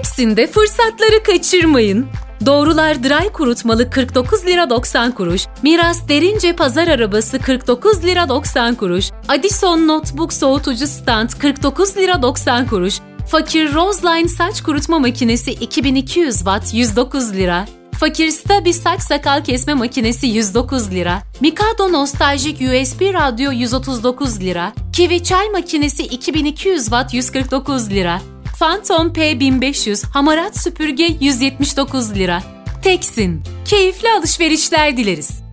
Teksin'de fırsatları kaçırmayın. Doğrular Dry kurutmalı 49 lira 90 kuruş, Miras Derince pazar arabası 49 lira 90 kuruş, Addison Notebook soğutucu stand 49 lira 90 kuruş, Fakir Roseline saç kurutma makinesi 2200 watt 109 lira, Fakir Stabi saç sakal kesme makinesi 109 lira, Mikado nostaljik USB radyo 139 lira, Kiwi çay makinesi 2200 watt 149 lira, Phantom P1500 hamarat süpürge 179 lira. Teksin, keyifli alışverişler dileriz.